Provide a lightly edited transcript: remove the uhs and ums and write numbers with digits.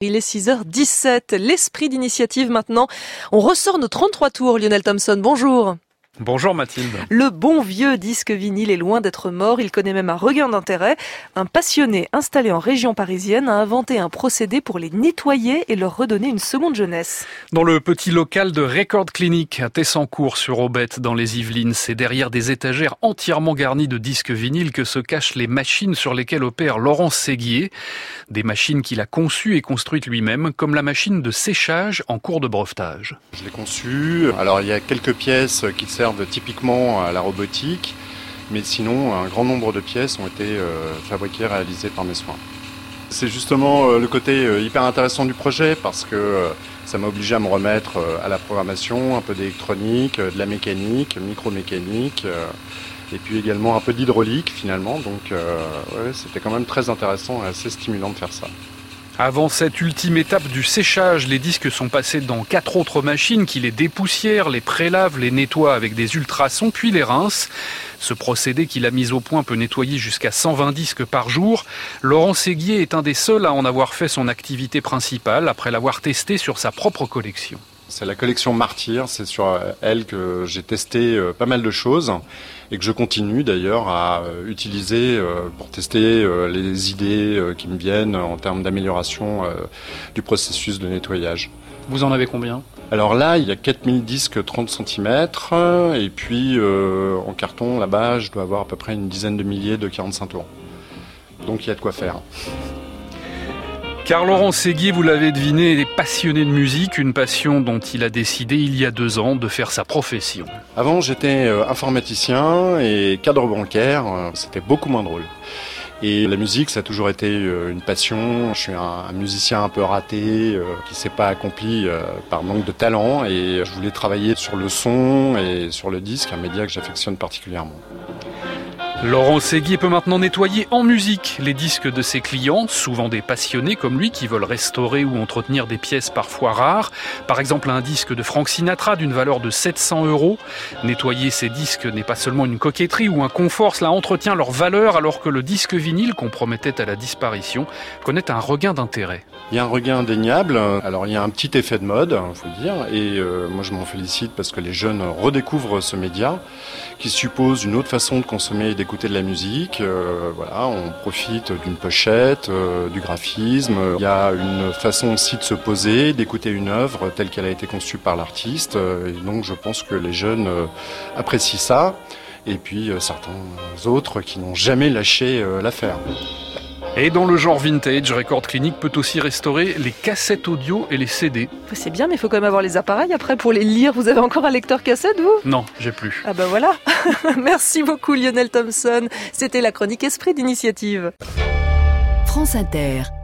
Il est 6h17, l'esprit d'initiative maintenant. On ressort nos 33 tours, Lionel Thompson, bonjour. Bonjour Mathilde. Le bon vieux disque vinyle est loin d'être mort, il connaît même un regain d'intérêt. Un passionné installé en région parisienne a inventé un procédé pour les nettoyer et leur redonner une seconde jeunesse. Dans le petit local de Record Clinic à Tessancourt-sur-Aubette dans les Yvelines, c'est derrière des étagères entièrement garnies de disques vinyles que se cachent les machines sur lesquelles opère Laurent Séguier. Des machines qu'il a conçues et construites lui-même, comme la machine de séchage en cours de brevetage. Je l'ai conçu. Alors il y a quelques pièces qui servent typiquement à la robotique, mais sinon un grand nombre de pièces ont été fabriquées, réalisées par mes soins. C'est justement le côté hyper intéressant du projet parce que ça m'a obligé à me remettre à la programmation, un peu d'électronique, de la mécanique, micromécanique, et puis également un peu d'hydraulique finalement, donc c'était quand même très intéressant et assez stimulant de faire ça. Avant cette ultime étape du séchage, les disques sont passés dans 4 autres machines qui les dépoussièrent, les prélavent, les nettoient avec des ultrasons, puis les rincent. Ce procédé qu'il a mis au point peut nettoyer jusqu'à 120 disques par jour. Laurent Séguier est un des seuls à en avoir fait son activité principale après l'avoir testé sur sa propre collection. C'est la collection Martyr, c'est sur elle que j'ai testé pas mal de choses et que je continue d'ailleurs à utiliser pour tester les idées qui me viennent en termes d'amélioration du processus de nettoyage. Vous en avez combien ? Alors là, il y a 4000 disques 30 cm et puis en carton là-bas, je dois avoir à peu près une dizaine de milliers de 45 tours. Donc il y a de quoi faire. Car Laurent Séguier, vous l'avez deviné, est passionné de musique, une passion dont il a décidé il y a 2 ans de faire sa profession. Avant, j'étais informaticien et cadre bancaire, c'était beaucoup moins drôle. Et la musique, ça a toujours été une passion. Je suis un musicien un peu raté, qui s'est pas accompli par manque de talent, et je voulais travailler sur le son et sur le disque, un média que j'affectionne particulièrement. Laurent Séguier peut maintenant nettoyer en musique les disques de ses clients, souvent des passionnés comme lui qui veulent restaurer ou entretenir des pièces parfois rares. Par exemple, un disque de Frank Sinatra d'une valeur de 700 €. Nettoyer ces disques n'est pas seulement une coquetterie ou un confort, cela entretient leur valeur alors que le disque vinyle, qu'on promettait à la disparition, connaît un regain d'intérêt. Il y a un regain indéniable. Alors il y a un petit effet de mode, faut le dire, et moi je m'en félicite parce que les jeunes redécouvrent ce média qui suppose une autre façon de consommer et d'écouter de la musique. Voilà, on profite d'une pochette, du graphisme. Il y a une façon aussi de se poser, d'écouter une œuvre telle qu'elle a été conçue par l'artiste. Et donc je pense que les jeunes apprécient ça. Et puis certains autres qui n'ont jamais lâché l'affaire. Et dans le genre vintage, Record Clinic peut aussi restaurer les cassettes audio et les CD. C'est bien, mais il faut quand même avoir les appareils après pour les lire. Vous avez encore un lecteur cassette, vous ? Non, j'ai plus. Ah ben voilà. Merci beaucoup Lionel Thompson. C'était la chronique Esprit d'initiative. France Inter.